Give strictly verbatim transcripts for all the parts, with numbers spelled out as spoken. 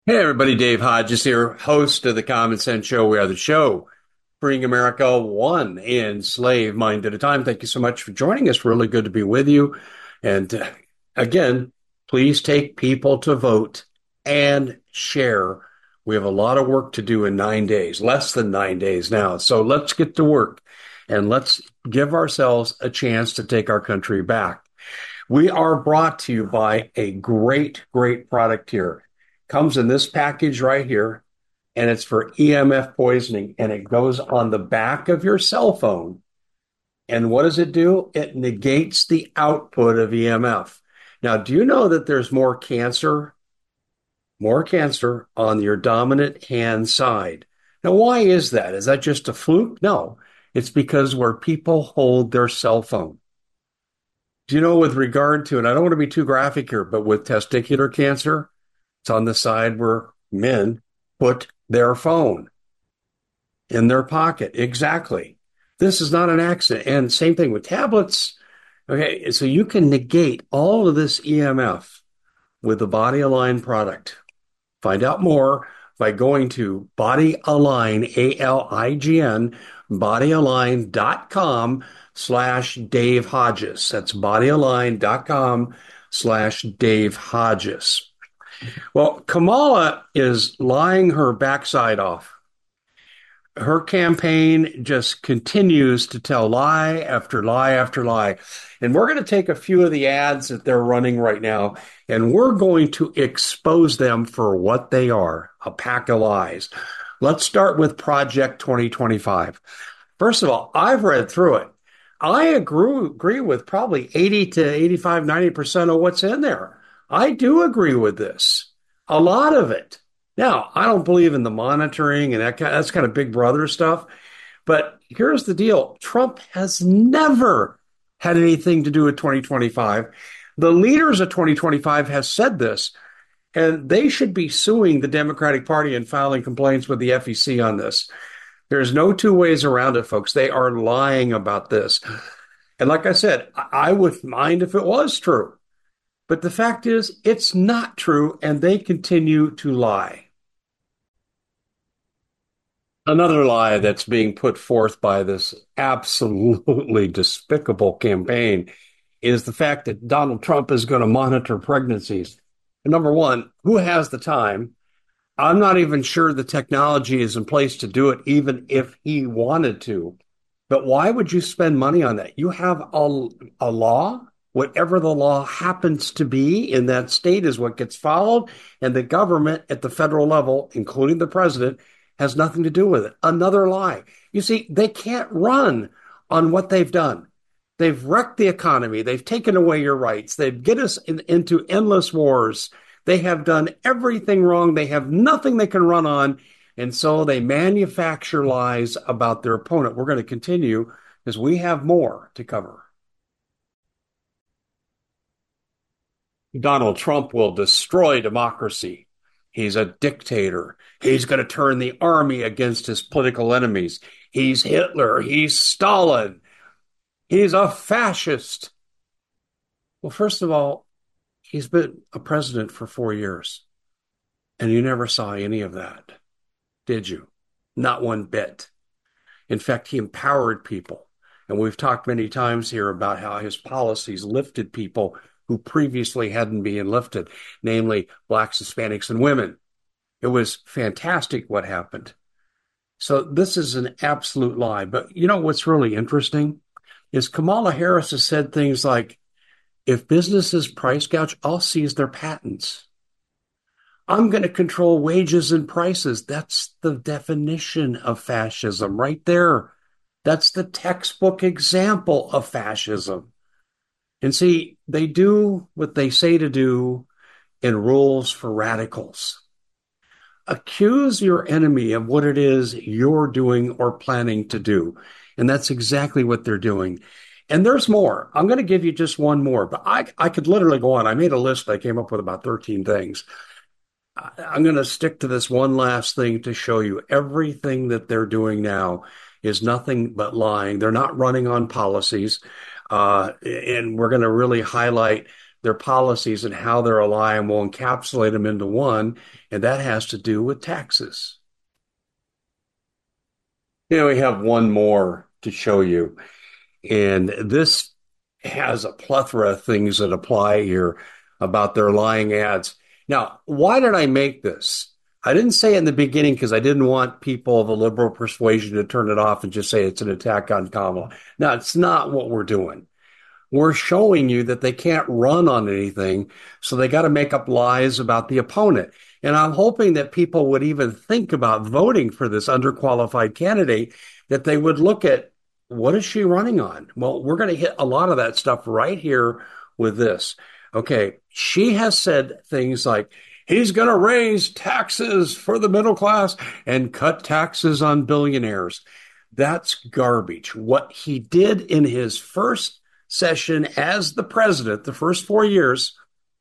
Hey everybody, Dave Hodges here, host of the Common Sense Show. We are the show freeing America one enslaved mind at a time. Thank you so much for joining us. Really good to be with you. And uh, again, please take people to vote and share. We have a lot of work to do in nine days, less than nine days now. So let's get to work and let's give ourselves a chance to take our country back. We are brought to you by a great, great product here. Comes in this package right here, and it's for E M F poisoning, and it goes on the back of your cell phone. And what does it do? It negates the output of E M F. Now, do you know that there's more cancer, more cancer on your dominant hand side? Now, why is that? Is that just a fluke? No, it's because where people hold their cell phone. Do you know, with regard to, and I don't want to be too graphic here, but with testicular cancer, it's on the side where men put their phone in their pocket. Exactly. This is not an accident. And same thing with tablets. Okay, so you can negate all of this E M F with the Body Align product. Find out more by going to Body Align, A L I G N, bodyalign.com slash Dave Hodges. That's bodyalign.com slash Dave Hodges. Well, Kamala is lying her backside off. Her campaign just continues to tell lie after lie after lie. And we're going to take a few of the ads that they're running right now, and we're going to expose them for what they are, a pack of lies. Let's start with Project twenty twenty-five. First of all, I've read through it. I agree, agree with probably eighty to eighty-five, ninety percent of what's in there. I do agree with this, a lot of it. Now, I don't believe in the monitoring and that kind, that's kind of big brother stuff. But here's the deal. Trump has never had anything to do with twenty twenty-five. The leaders of twenty twenty-five have said this, and they should be suing the Democratic Party and filing complaints with the F E C on this. There's no two ways around it, folks. They are lying about this. And like I said, I would mind if it was true. But the fact is, it's not true, and they continue to lie. Another lie that's being put forth by this absolutely despicable campaign is the fact that Donald Trump is going to monitor pregnancies. Number one, who has the time? I'm not even sure the technology is in place to do it, even if he wanted to. But why would you spend money on that? You have a, a law. Whatever the law happens to be in that state is what gets followed. And the government at the federal level, including the president, has nothing to do with it. Another lie. You see, they can't run on what they've done. They've wrecked the economy. They've taken away your rights. They've get us in, into endless wars. They have done everything wrong. They have nothing they can run on. And so they manufacture lies about their opponent. We're going to continue because we have more to cover. Donald Trump will destroy democracy. He's a dictator. He's going to turn the army against his political enemies. He's Hitler. He's Stalin. He's a fascist. Well, first of all, he's been a president for four years, and you never saw any of that, did you? Not one bit. In fact, he empowered people. And we've talked many times here about how his policies lifted people who previously hadn't been lifted, namely blacks, Hispanics, and women. It was fantastic what happened. So this is an absolute lie. But you know what's really interesting is Kamala Harris has said things like, if businesses price gouge, I'll seize their patents. I'm going to control wages and prices. That's the definition of fascism right there. That's the textbook example of fascism. And see, they do what they say to do in rules for radicals. Accuse your enemy of what it is you're doing or planning to do. And that's exactly what they're doing. And there's more. I'm going to give you just one more, but I, I could literally go on. I made a list. I came up with about thirteen things. I, I'm going to stick to this one last thing to show you everything that they're doing now is nothing but lying. They're not running on policies. Uh, and we're going to really highlight their policies and how they're aligned. We'll encapsulate them into one, and that has to do with taxes. You know, we have one more to show you, and this has a plethora of things that apply here about their lying ads. Now, why did I make this? I didn't say it in the beginning because I didn't want people of the liberal persuasion to turn it off and just say it's an attack on Kamala. No, it's not what we're doing. We're showing you that they can't run on anything, so they got to make up lies about the opponent. And I'm hoping that people would even think about voting for this underqualified candidate, that they would look at, what is she running on? Well, we're going to hit a lot of that stuff right here with this. Okay, she has said things like, he's going to raise taxes for the middle class and cut taxes on billionaires. That's garbage. What he did in his first session as the president, the first four years,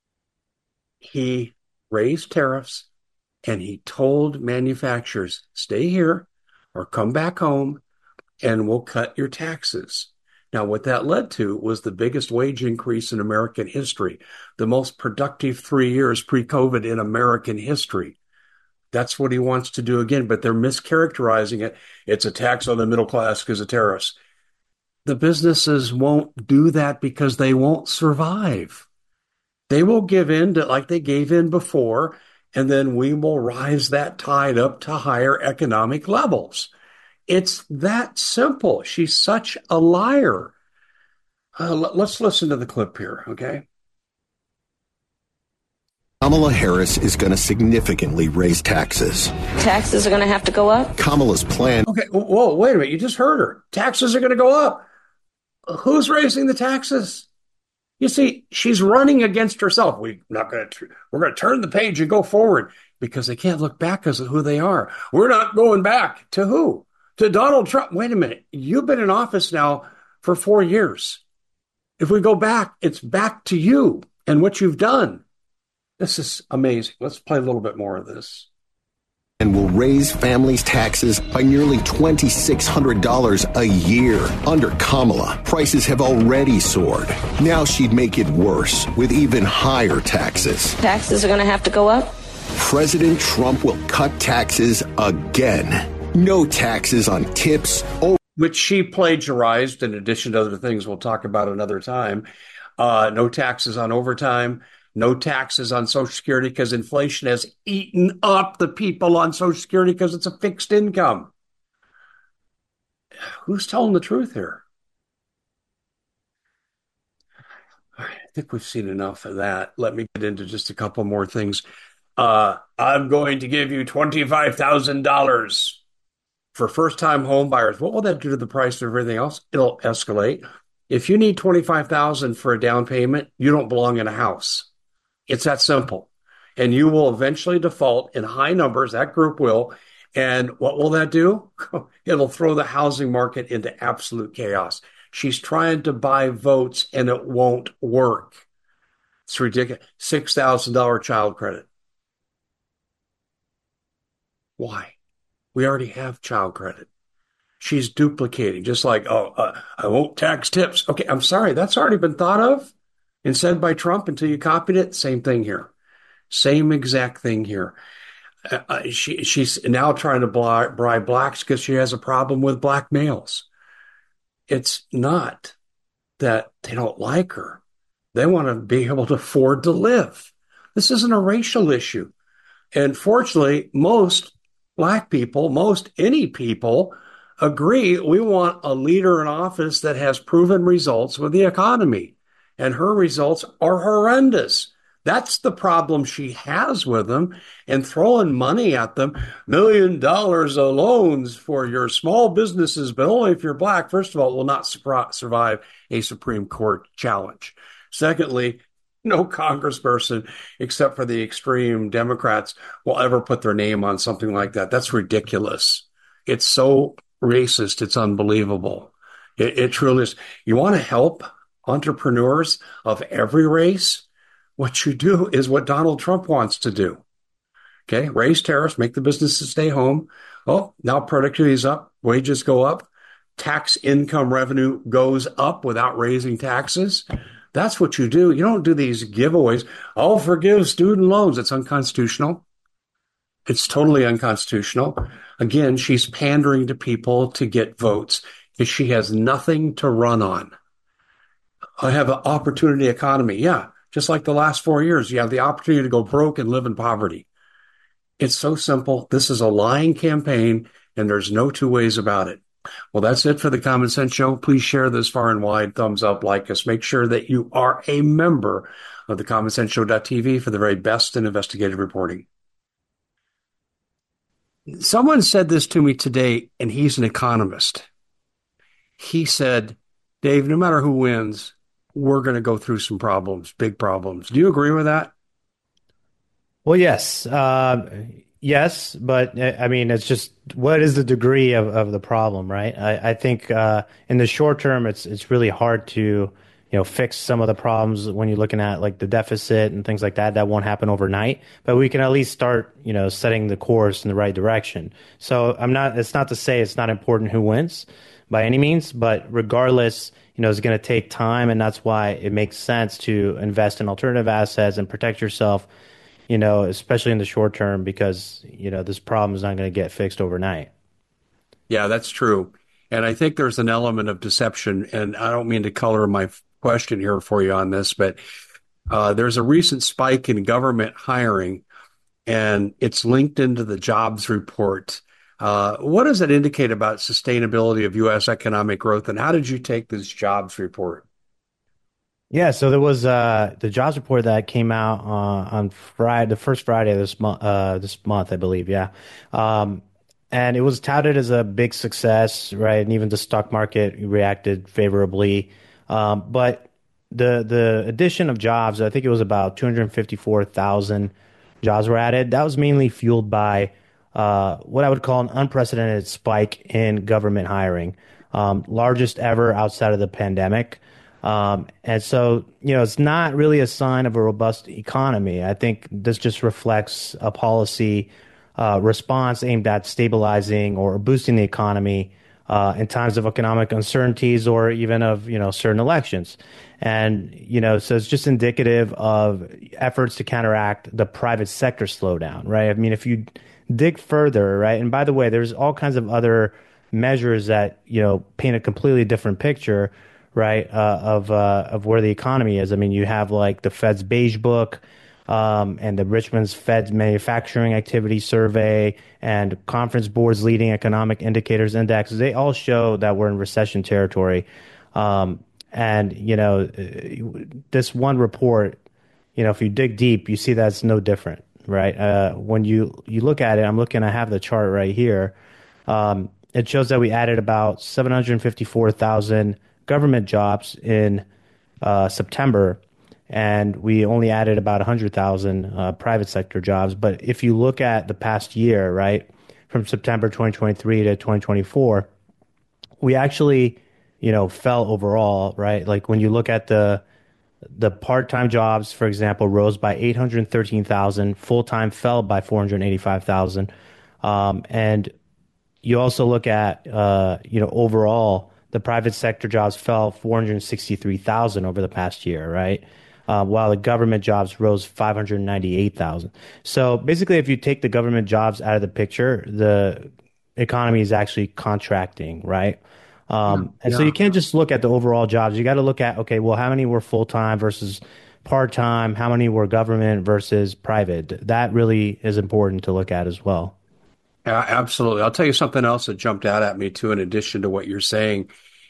he raised tariffs and he told manufacturers, stay here or come back home and we'll cut your taxes. Now, what that led to was the biggest wage increase in American history, the most productive three years pre-COVID in American history. That's what he wants to do again, but they're mischaracterizing it. It's a tax on the middle class because of tariffs. The businesses won't do that because they won't survive. They will give in to, like they gave in before, and then we will rise that tide up to higher economic levels. It's that simple. She's such a liar. Uh, let's listen to the clip here, okay? Kamala Harris is going to significantly raise taxes. Taxes are going to have to go up? Kamala's plan. Okay, whoa, wait a minute. You just heard her. Taxes are going to go up. Who's raising the taxes? You see, she's running against herself. We're not going to. We're going to turn the page and go forward because they can't look back as to who they are. We're not going back to who? To Donald Trump. Wait a minute. You've been in office now for four years. If we go back, it's back to you and what you've done. This is amazing. Let's play a little bit more of this. And will raise families' taxes by nearly two thousand six hundred dollars a year. Under Kamala, prices have already soared. Now she'd make it worse with even higher taxes. Taxes are going to have to go up? President Trump will cut taxes again. No taxes on tips. Over- Which she plagiarized, in addition to other things we'll talk about another time. Uh, no taxes on overtime. No taxes on Social Security because inflation has eaten up the people on Social Security because it's a fixed income. Who's telling the truth here? I think we've seen enough of that. Let me get into just a couple more things. Uh, I'm going to give you twenty-five thousand dollars for first-time home buyers. What will that do to the price of everything else? It'll escalate. If you need twenty-five thousand dollars for a down payment, you don't belong in a house. It's that simple. And you will eventually default in high numbers. That group will. And what will that do? It'll throw the housing market into absolute chaos. She's trying to buy votes and it won't work. It's ridiculous. six thousand dollars child credit. Why? We already have child credit. She's duplicating, just like, oh, uh, I won't tax tips. Okay, I'm sorry. That's already been thought of and said by Trump until you copied it. Same thing here. Same exact thing here. Uh, she, she's now trying to bribe blacks because she has a problem with black males. It's not that they don't like her. They want to be able to afford to live. This isn't a racial issue. And fortunately, most black people, most any people, agree we want a leader in office that has proven results with the economy. And her results are horrendous. That's the problem she has with them, and throwing money at them, million dollars of loans for your small businesses, but only if you're black. First of all, will not survive a Supreme Court challenge. Secondly, no congressperson, except for the extreme Democrats, will ever put their name on something like that. That's ridiculous. It's so racist. It's unbelievable. It, it truly is. You want to help entrepreneurs of every race? What you do is what Donald Trump wants to do. Okay, raise tariffs, make the businesses stay home. Oh, now productivity is up, wages go up, tax income revenue goes up without raising taxes. That's what you do. You don't do these giveaways. I'll forgive student loans. It's unconstitutional. It's totally unconstitutional. Again, she's pandering to people to get votes because she has nothing to run on. I have an opportunity economy. Yeah, just like the last four years, you have the opportunity to go broke and live in poverty. It's so simple. This is a lying campaign, and there's no two ways about it. Well, that's it for the Common Sense Show. Please share this far and wide. Thumbs up, like us. Make sure that you are a member of the common sense show dot t v for the very best in investigative reporting. Someone said this to me today, and he's an economist. He said, Dave, no matter who wins, we're going to go through some problems, big problems. Do you agree with that? Well, yes. Uh, yes, but uh, I mean, it's just what is the degree of, of the problem, right? I, I think uh, in the short term, it's it's really hard to, you know, fix some of the problems when you're looking at like the deficit and things like that. That won't happen overnight, but we can at least start, you know, setting the course in the right direction. So I'm not, it's not to say it's not important who wins by any means, but regardless, you know, it's going to take time, and that's why it makes sense to invest in alternative assets and protect yourself, you know, especially in the short term, because, you know, this problem is not going to get fixed overnight. Yeah, that's true. And I think there's an element of deception, and I don't mean to color my question here for you on this, but uh, there's a recent spike in government hiring, and it's linked into the jobs report. Uh, what does it indicate about sustainability of U S economic growth, and how did you take this jobs report? Yeah, so there was uh, the jobs report that came out uh, on Friday, the first Friday of this month, uh, this month, I believe. Yeah, um, and it was touted as a big success, right? And even the stock market reacted favorably. Um, but the the addition of jobs, I think it was about two hundred fifty-four thousand jobs were added. That was mainly fueled by uh, what I would call an unprecedented spike in government hiring, um, largest ever outside of the pandemic. Um, and so, you know, it's not really a sign of a robust economy. I think this just reflects a policy uh, response aimed at stabilizing or boosting the economy uh, in times of economic uncertainties or even of, you know, certain elections. And, you know, so it's just indicative of efforts to counteract the private sector slowdown, right? I mean, if you dig further, right, and by the way, there's all kinds of other measures that, you know, paint a completely different picture, right, uh, of uh, of where the economy is. I mean, you have like the Fed's Beige Book um, and the Richmond's Fed's Manufacturing Activity Survey and Conference Board's Leading Economic Indicators Index. They all show that we're in recession territory. Um, and, you know, this one report, you know, if you dig deep, you see that's no different, right? Uh, when you, you look at it, I'm looking, I have the chart right here. Um, it shows that we added about seven hundred fifty-four thousand government jobs in uh, September, and we only added about one hundred thousand uh, private sector jobs. But if you look at the past year, right, from September twenty twenty-three to twenty twenty-four, we actually, you know, fell overall, right? Like when you look at the the part-time jobs, for example, rose by eight hundred thirteen thousand, full-time fell by four hundred eighty-five thousand. Um, and you also look at, uh, you know, overall, the private sector jobs fell four hundred sixty-three thousand over the past year, right? Uh, while the government jobs rose five hundred ninety-eight thousand. So basically, if you take the government jobs out of the picture, the economy is actually contracting, right? Um, and yeah. so you can't just look at the overall jobs. You got to look at, okay, well, how many were full-time versus part-time? How many were government versus private? That really is important to look at as well. Uh, absolutely. I'll tell you something else that jumped out at me too, in addition to what you're saying,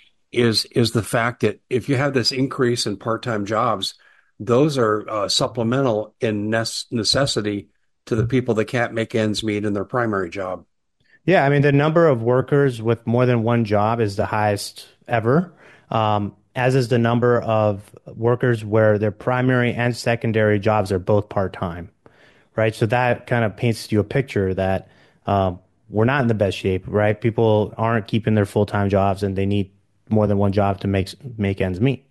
is is the fact that if you have this increase in part-time jobs, those are uh, supplemental in necessity to the people that can't make ends meet in their primary job. Yeah, I mean, the number of workers with more than one job is the highest ever, um, as is the number of workers where their primary and secondary jobs are both part-time, right? So that kind of paints you a picture that Um, we're not in the best shape, right? People aren't keeping their full-time jobs, and they need more than one job to make make ends meet.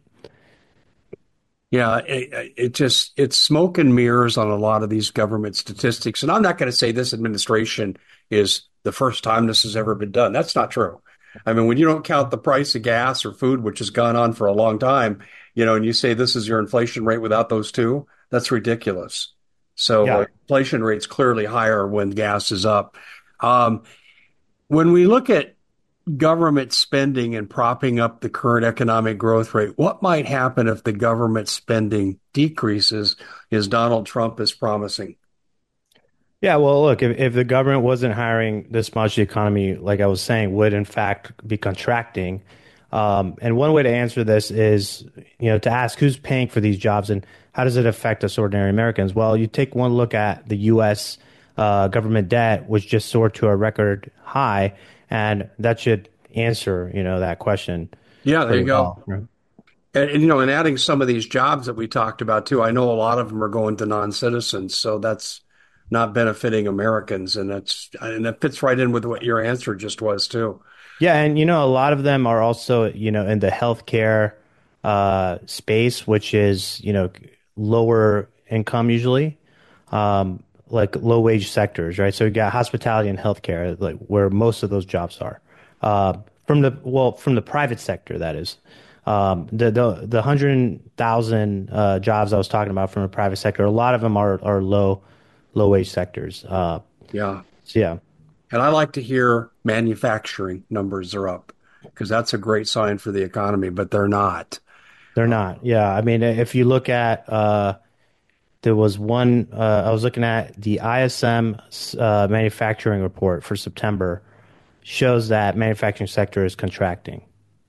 Yeah, it, it just it's smoke and mirrors on a lot of these government statistics. And I'm not going to say this administration is the first time this has ever been done. That's not true. I mean, when you don't count the price of gas or food, which has gone on for a long time, you know, and you say this is your inflation rate without those two, that's ridiculous. So uh, Yeah. inflation rate's clearly higher when gas is up. Um, when we look at government spending and propping up the current economic growth rate, what might happen if the government spending decreases, as Donald Trump is promising? Yeah, well, look, if, if the government wasn't hiring this much, the economy, like I was saying, would in fact be contracting. Um, and one way to answer this is, you know, to ask who's paying for these jobs and how does it affect us ordinary Americans? Well, you take one look at the U S uh, government debt, which just soared to a record high, and that should answer, you know, that question Yeah, there you pretty go. well. Right? And, and, you know, and adding some of these jobs that we talked about too, I know a lot of them are going to non-citizens, so that's not benefiting Americans, and that's and that fits right in with what your answer just was too. Yeah, and you know, a lot of them are also, you know, in the healthcare uh, space, which is, you know, lower income usually, um, like low wage sectors, right? So you got hospitality and healthcare, like where most of those jobs are. Uh, from the well, from the private sector, that is. Um, the the the hundred thousand uh, jobs I was talking about from the private sector, a lot of them are are low low wage sectors. Uh, Yeah, so yeah. and I like to hear manufacturing numbers are up because that's a great sign for the economy, but they're not. They're not. Yeah. I mean, if you look at, uh, there was one, uh, I was looking at the I S M uh, manufacturing report for September shows that manufacturing sector is contracting.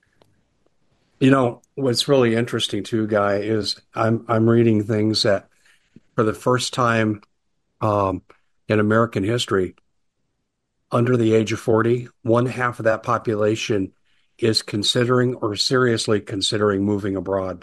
You know, what's really interesting too, Guy, is I'm I'm reading things that for the first time um, in American history, under the age of forty, one half of that population is considering or seriously considering moving abroad.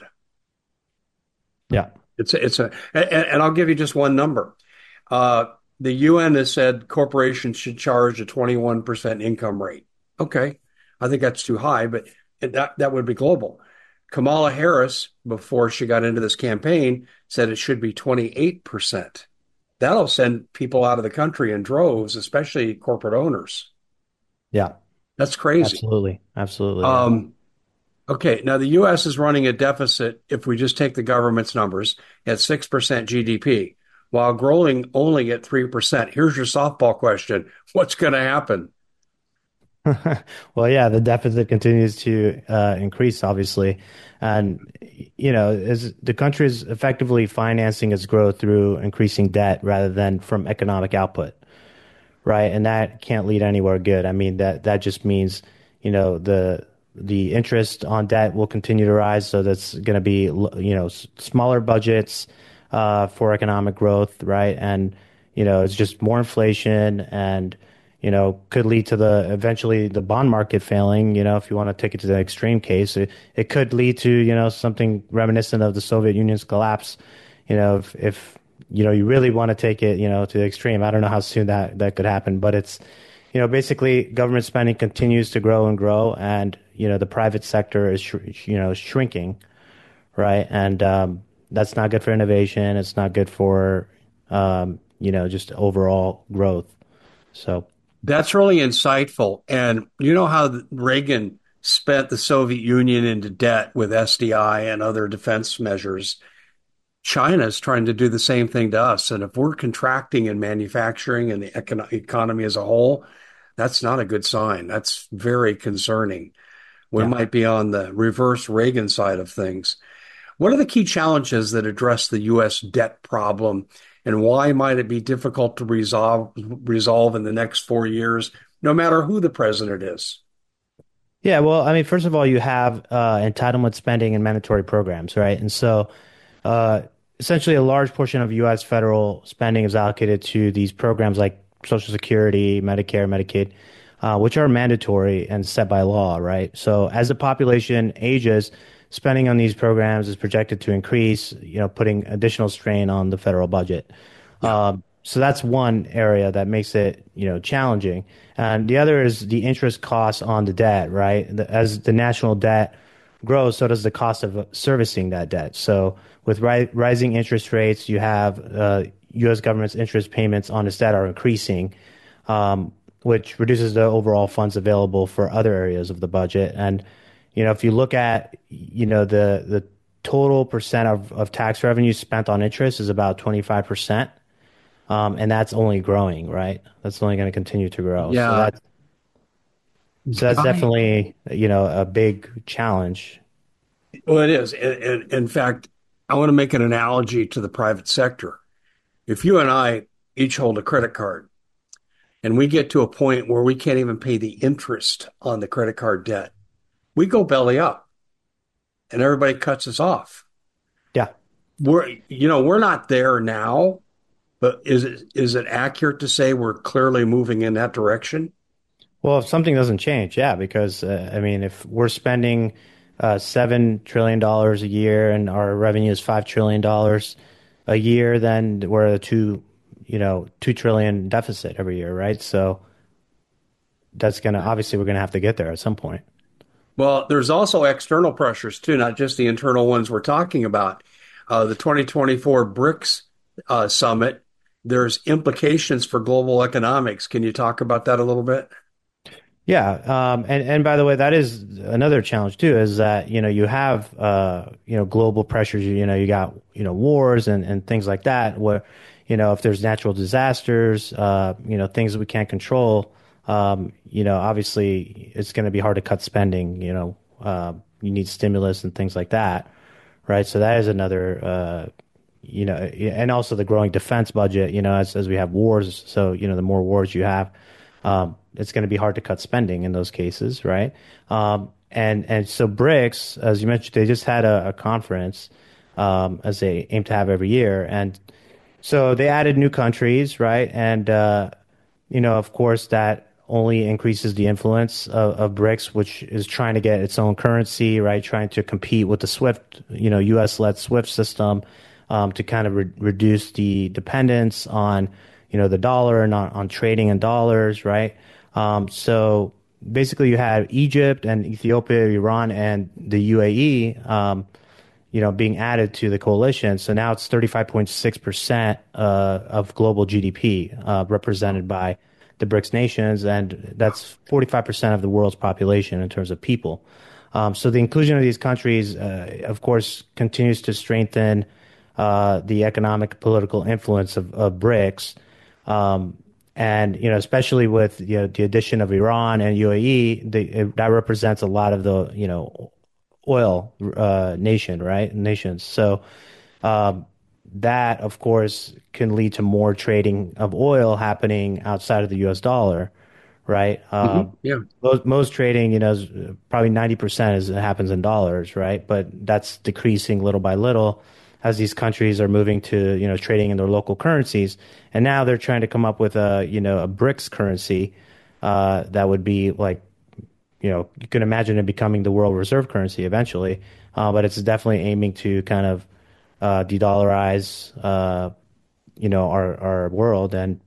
Yeah. It's a, it's a, and, and I'll give you just one number. Uh, the U N has said corporations should charge a twenty-one percent income rate. Okay. I think that's too high, but that, that would be global. Kamala Harris, before she got into this campaign, said it should be twenty-eight percent. That'll send people out of the country in droves, especially corporate owners. Yeah. That's crazy. Absolutely. Absolutely. Yeah. Um, okay, now the U S is running a deficit, if we just take the government's numbers, at six percent G D P, while growing only at three percent. Here's your softball question. What's going to happen? Well, yeah, the deficit continues to uh, increase, obviously. And, you know, as the country is effectively financing its growth through increasing debt rather than from economic output. Right? And that can't lead anywhere good. I mean, that that just means, you know, the the interest on debt will continue to rise. So that's going to be, you know, s- smaller budgets uh, for economic growth, right? And, you know, it's just more inflation and, you know, could lead to the eventually the bond market failing. You know, if you want to take it to the extreme case, it, it could lead to, you know, something reminiscent of the Soviet Union's collapse. You know, if, if you know, you really want to take it, you know, to the extreme. I don't know how soon that, that could happen, but it's, you know, basically government spending continues to grow and grow, and you know, the private sector is, sh- you know, shrinking, right? And um, that's not good for innovation. It's not good for, um, you know, just overall growth. So, That's really insightful. And you know how Reagan spent the Soviet Union into debt with S D I and other defense measures. China is trying to do the same thing to us. And if we're contracting in manufacturing and the econ- economy as a whole, that's not a good sign. That's very concerning. We yeah. might be on the reverse Reagan side of things. What are the key challenges that address the U S debt problem, and why might it be difficult to resolve resolve in the next four years, no matter who the president is? Yeah, well, I mean, first of all, you have uh, entitlement spending and mandatory programs, right? And so, uh, essentially, a large portion of U S federal spending is allocated to these programs like Social Security, Medicare, Medicaid, uh, which are mandatory and set by law, right? So, as the population ages, spending on these programs is projected to increase, you know, putting additional strain on the federal budget. Yeah. Um, so that's one area that makes it, you know, challenging. And the other is the interest costs on the debt, right? The, as the national debt grows, so does the cost of servicing that debt. So with ri- rising interest rates, you have uh, U S government's interest payments on its debt are increasing, um, which reduces the overall funds available for other areas of the budget. And, you know, if you look at, you know, the the total percent of, of tax revenue spent on interest is about twenty-five percent. Um, and that's only growing, right? That's only going to continue to grow. So Yeah, that's so that's Guy. definitely, you know, a big challenge. Well, it is. In, in, in fact, I want to make an analogy to the private sector. If you and I each hold a credit card and we get to a point where we can't even pay the interest on the credit card debt, we go belly up and everybody cuts us off. Yeah. We're, you know, we're not there now, but is it is it accurate to say we're clearly moving in that direction? Well, if something doesn't change, yeah, because uh, I mean, if we're spending uh, seven trillion dollars a year and our revenue is five trillion dollars a year, then we're at a two, you know, two trillion deficit every year, right? So that's gonna obviously we're gonna have to get there at some point. Well, there's also external pressures too, not just the internal ones we're talking about. Uh, the twenty twenty-four BRICS uh, summit, there's implications for global economics. Can you talk about that a little bit? Yeah, um, and and by the way, that is another challenge too, is that you know you have uh, you know global pressures. You know you got you know wars and, and things like that. Where you know if there's natural disasters, uh, you know things that we can't control. Um, you know, obviously it's going to be hard to cut spending. You know, uh, you need stimulus and things like that, right? So that is another. Uh, you know, and also the growing defense budget. You know, as as we have wars, so you know the more wars you have. Um, it's going to be hard to cut spending in those cases, right? Um, and and so BRICS, as you mentioned, they just had a, a conference um, as they aim to have every year, and so they added new countries, right? And uh, you know, of course, that only increases the influence of, of BRICS, which is trying to get its own currency, right? Trying to compete with the SWIFT, you know, U S-led SWIFT system um, to kind of re- reduce the dependence on you know, the dollar and on, on trading in dollars, right? Um, so basically, you had Egypt and Ethiopia, Iran, and the U A E, um, you know, being added to the coalition. So now it's thirty-five point six percent uh, of global G D P uh, represented by the BRICS nations, and that's forty-five percent of the world's population in terms of people. Um, so the inclusion of these countries, uh, of course, continues to strengthen uh, the economic political influence of, of BRICS. Um, and you know, especially with you know the addition of Iran and U A E, the, it, that represents a lot of the you know oil uh, nation, right? Nations. So um, that, of course, can lead to more trading of oil happening outside of the U S dollar, right? Hmm. Um, Yeah. most, most trading, you know, is probably ninety percent is happens in dollars, right? But that's decreasing little by little as these countries are moving to, you know, trading in their local currencies. And now they're trying to come up with a, you know, a BRICS currency uh, that would be like, you know, you can imagine it becoming the world reserve currency eventually. Uh, but it's definitely aiming to kind of uh, de-dollarize, uh, you know, our, our world. And,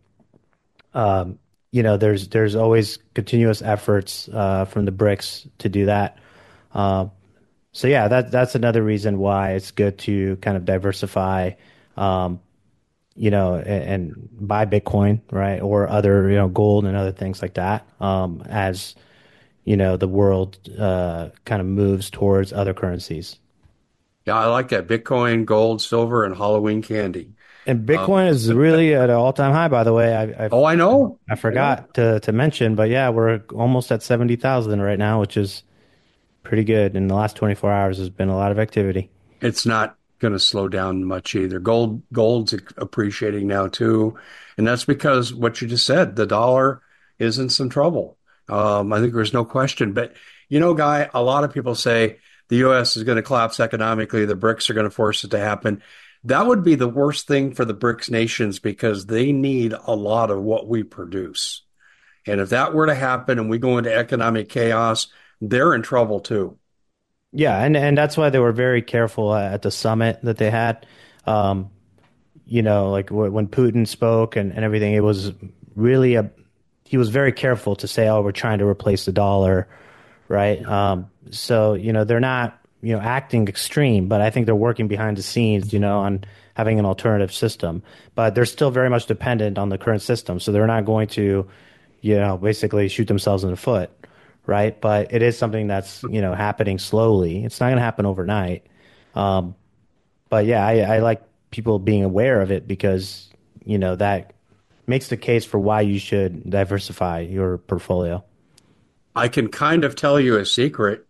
um, you know, there's there's always continuous efforts uh, from the BRICS to do that. Uh, so yeah, that that's another reason why it's good to kind of diversify, um, you know, and, and buy Bitcoin, right, or other, you know, gold and other things like that, um, as you know, the world uh, kind of moves towards other currencies. Yeah, I like that. Bitcoin, gold, silver, and Halloween candy. And Um, Bitcoin is really at an all-time high, by the way. I I, oh, I know. I I know. forgot to to mention, but yeah, we're almost at seventy thousand right now, which is pretty good. In the last twenty-four hours, there's been a lot of activity. It's not going to slow down much either. Gold, gold's appreciating now too, and that's because what you just said, the dollar is in some trouble. Um, I think there's no question. But you know, Guy, a lot of people say the U S is going to collapse economically. The BRICS are going to force it to happen. That would be the worst thing for the BRICS nations because they need a lot of what we produce. And if that were to happen and we go into economic chaos, they're in trouble too. Yeah, and and that's why they were very careful at the summit that they had. Um, you know, like w when Putin spoke and, and everything, it was really a he was very careful to say, "Oh, we're trying to replace the dollar," right? Um, so you know, they're not you know acting extreme, but I think they're working behind the scenes, you know, on having an alternative system. But they're still very much dependent on the current system, so they're not going to, you know, basically shoot themselves in the foot, right? But it is something that's you know happening slowly. It's not going to happen overnight. Um, but yeah, I, I like people being aware of it because, you know, that makes the case for why you should diversify your portfolio. I can kind of tell you a secret,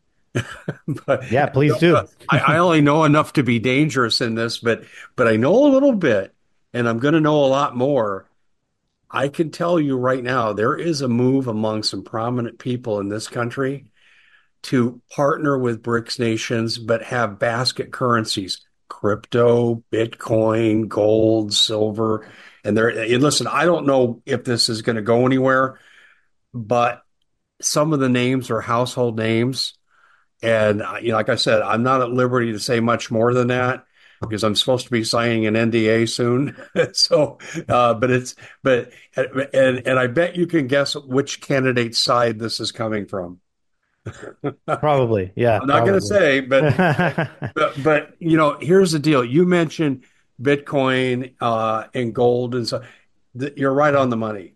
but Yeah, please uh, do. I, I only know enough to be dangerous in this, but but I know a little bit, and I'm going to know a lot more. I can tell you right now, there is a move among some prominent people in this country to partner with BRICS nations, but have basket currencies, crypto, Bitcoin, gold, silver. And there, and listen, I don't know if this is going to go anywhere, but some of the names are household names. And uh, you know, like I said, I'm not at liberty to say much more than that because I'm supposed to be signing an N D A soon. So, uh, but it's but and and I bet you can guess which candidate's side this is coming from. Probably. Yeah, I'm not going to probably. say, but but but you know, here's the deal. You mentioned Bitcoin uh, and gold, and so th- you're right on the money.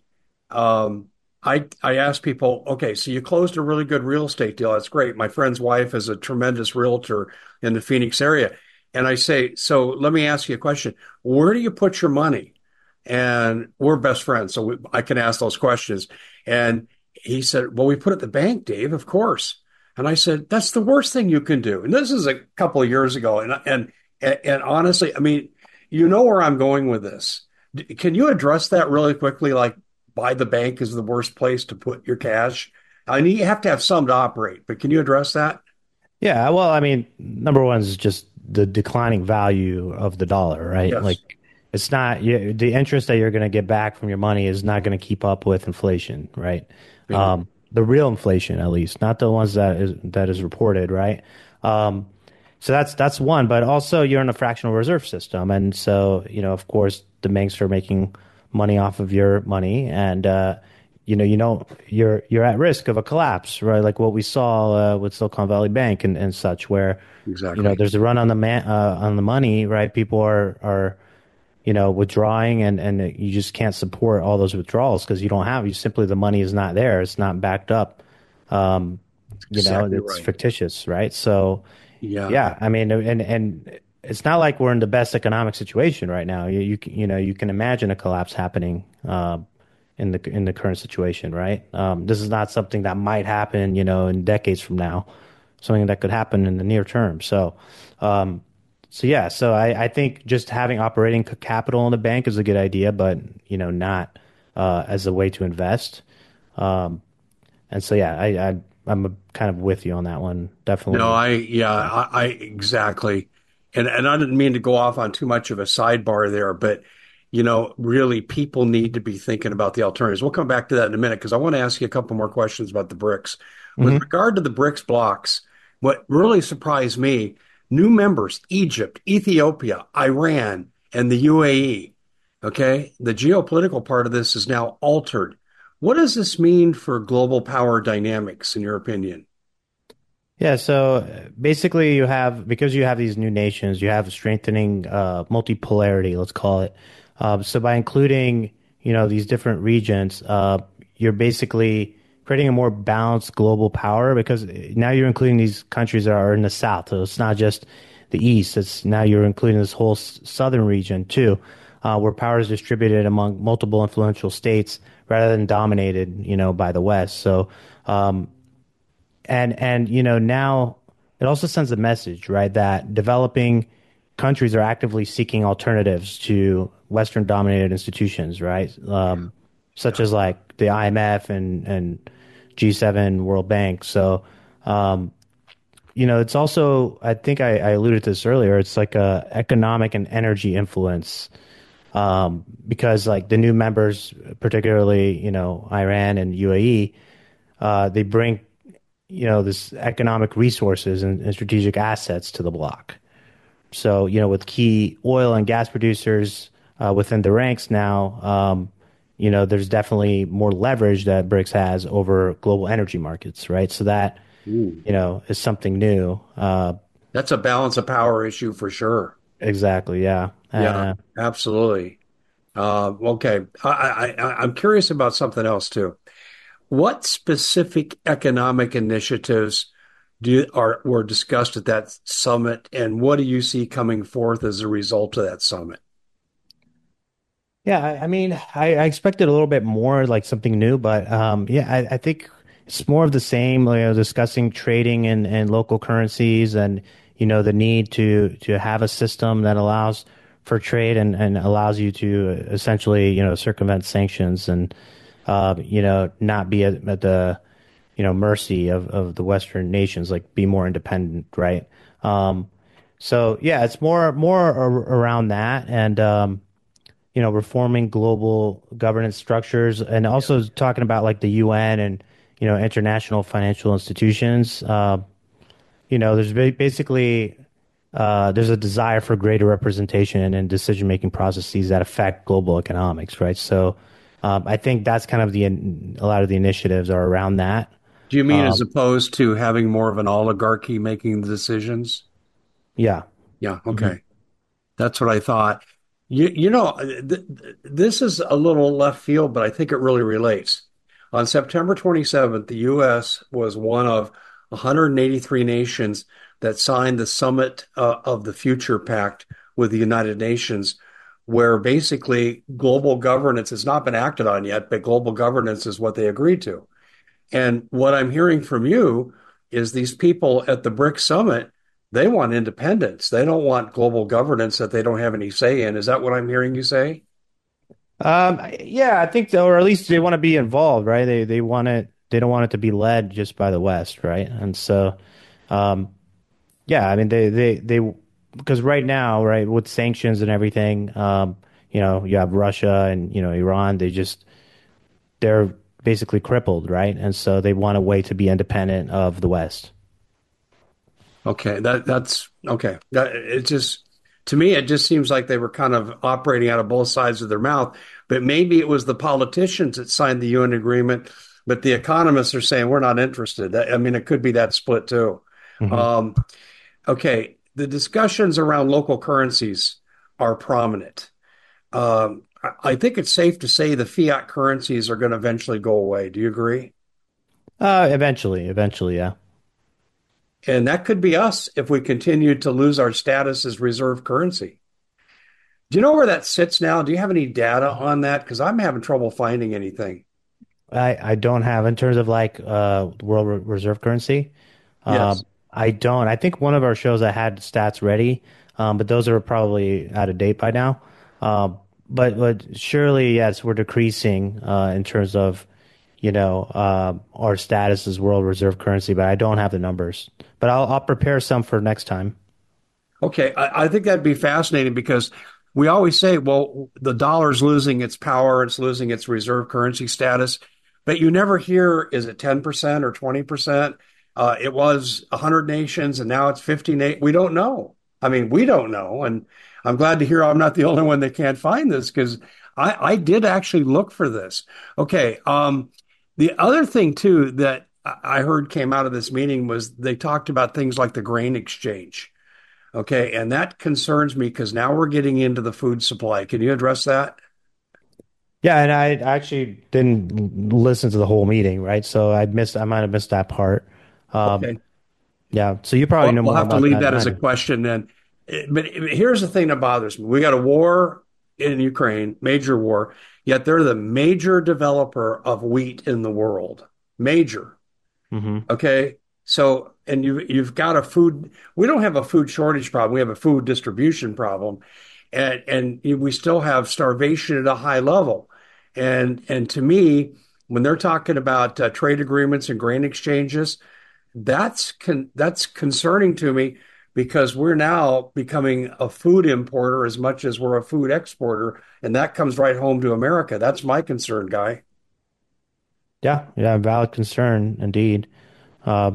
Um, I I ask people, okay, so you closed a really good real estate deal. That's great. My friend's wife is a tremendous realtor in the Phoenix area, and I say, so let me ask you a question. Where do you put your money? And we're best friends, so we, I can ask those questions. And he said, well, we put it at the bank, Dave, of course. And I said, that's the worst thing you can do. And this is a couple of years ago. And and and honestly, I mean, you know where I'm going with this. Can you address that really quickly? Like, buy the bank is the worst place to put your cash. I mean, you have to have some to operate, but can you address that? Yeah, well, I mean, number one is just the declining value of the dollar, right? Yes. Like, it's not you, the interest that you're going to get back from your money is not going to keep up with inflation, right? Yeah. Um, the real inflation, at least, not the ones that is that is reported, right? Um, so that's that's one, but also you're in a fractional reserve system, and so you know, of course, the banks are making money off of your money, and uh, you know, you know, you're you're at risk of a collapse, right? Like what we saw uh, with Silicon Valley Bank and, and such, where you know Exactly. there's a run on the man uh, on the money, right? People are are you know withdrawing, and and you just can't support all those withdrawals because you don't have you simply the money is not there, it's not backed up, um, you know, Exactly it's right. fictitious, right? So Yeah. yeah, I mean, and and it's not like we're in the best economic situation right now. You you, can- you know you can imagine a collapse happening. Uh, in the in the current situation, right? Um, this is not something that might happen, you know, in decades from now. Something that could happen in the near term. So, um, so yeah, so I, I think just having operating c- capital in the bank is a good idea, but you know, not uh, as a way to invest. Um, and so yeah, I, I I'm kind of with you on that one, No, definitely. I, yeah, I, I exactly. And and I didn't mean to go off on too much of a sidebar there, but you know, really people need to be thinking about the alternatives. We'll come back to that in a minute because I want to ask you a couple more questions about the BRICS. With Hmm. regard to the BRICS blocks, what really surprised me, new members, Egypt, Ethiopia, Iran, and the U A E. Okay, the geopolitical part of this is now altered. What does this mean for global power dynamics, in your opinion? Yeah, so uh, basically you have because you have these new nations, you have strengthening uh, multipolarity, let's call it. Um, so by including, you know, these different regions, uh, you're basically creating a more balanced global power because now you're including these countries that are in the south. So it's not just the east. It's now you're including this whole s- southern region too, uh, where power is distributed among multiple influential states rather than dominated, you know, by the West. So um, and and you know now it also sends a message, right, that developing countries are actively seeking alternatives to Western dominated institutions, right? Um, such Yeah. as like the I M F and and G seven, World Bank. So um, you know, it's also I think I, I alluded to this earlier. It's like a economic and energy influence um, because like the new members, particularly you know Iran and U A E, uh, they bring you know, this economic resources and, and strategic assets to the block. So, you know, with key oil and gas producers uh, within the ranks now, um, you know, there's definitely more leverage that BRICS has over global energy markets, right? So that, Ooh. you know, is something new. Uh, That's a balance of power issue for sure. exactly, yeah. Yeah, Uh, absolutely. Uh, okay. I, I, I- I'm curious about something else too. What specific economic initiatives do, are were discussed at that summit, and what do you see coming forth as a result of that summit? Yeah, I, I mean, I, I expected a little bit more, like something new, but um, yeah, I, I think it's more of the same. You know, discussing trading and, and local currencies, and you know the need to to have a system that allows for trade and, and allows you to essentially you know circumvent sanctions and uh, you know not be at, at the you know mercy of, of the Western nations, like be more independent, right? Um, so yeah, it's more more ar around that and. Um, you know, reforming global governance structures and also talking about like the U N and, you know, international financial institutions. Uh, you know, there's ba- basically uh, there's a desire for greater representation and decision-making processes that affect global economics, right? So um, I think that's kind of the a lot of the initiatives are around that. Do you mean as Um, opposed to having more of an oligarchy making the decisions? yeah. Yeah, Mhm. okay. That's what I thought. You, you know, th this is a little left field, but I think it really relates. On September twenty-seventh, the U S was one of one hundred eighty-three nations that signed the Summit uh, of the Future Pact with the United Nations, where basically global governance has not been acted on yet, but global governance is what they agreed to. And what I'm hearing from you is these people at the BRICS Summit, they want independence. They don't want global governance that they don't have any say in. Is that what I'm hearing you say? Um, yeah, I think, so, or at least they want to be involved, right? They they want it. They don't want it to be led just by the West, right? And so, um, yeah, I mean they they they because right now, right, with sanctions and everything, um, you know, you have Russia and you know Iran. They just they're basically crippled, right? And so they want a way to be independent of the West. Okay, that that's okay. That it just to me it just seems like they were kind of operating out of both sides of their mouth. But maybe it was the politicians that signed the U N agreement, but the economists are saying we're not interested. That, I mean, it could be that split too. Hmm. Um, okay, the discussions around local currencies are prominent. Um, I I think it's safe to say the fiat currencies are going to eventually go away. Do you agree? Uh, eventually, eventually, yeah. And that could be us if we continue to lose our status as reserve currency. Do you know where that sits now? Do you have any data on that? Because I'm having trouble finding anything. I I don't have in terms of like uh world re reserve currency. Uh, Yes. I don't. I think one of our shows I had stats ready, um, but those are probably out of date by now. Um, but but surely, yes, we're decreasing uh, in terms of, you know, uh, our status as world reserve currency. But I don't have the numbers. But I'll I'll prepare some for next time. Okay. I, I think that'd be fascinating because we always say, well, the dollar's losing its power, it's losing its reserve currency status, but you never hear, is it ten percent or twenty percent? Uh, it was one hundred nations and now it's fifty. Na- we don't know. I mean, we don't know. And I'm glad to hear I'm not the only one that can't find this because I, I did actually look for this. Okay. Um, the other thing, too, that I I heard came out of this meeting was they talked about things like the grain exchange. Okay, and that concerns me because now we're getting into the food supply. Can you address that? Yeah, and I actually didn't listen to the whole meeting, right? So I missed. I might have missed that part. Um, Okay. yeah. So you probably Well, know we'll more have to about leave that that than I as a do. question then. Eh, But here's the thing that bothers me. We got a war in Ukraine, major war, yet they're the major developer of wheat in the world. Major. Hmm. Okay. So, and you you've got a food, we don't have a food shortage problem. We have a food distribution problem. And and we still have starvation at a high level. And and to me, when they're talking about uh, trade agreements and grain exchanges, that's con that's concerning to me because we're now becoming a food importer as much as we're a food exporter, and that comes right home to America. That's my concern, Guy. Yeah. Yeah. Valid concern indeed. Uh,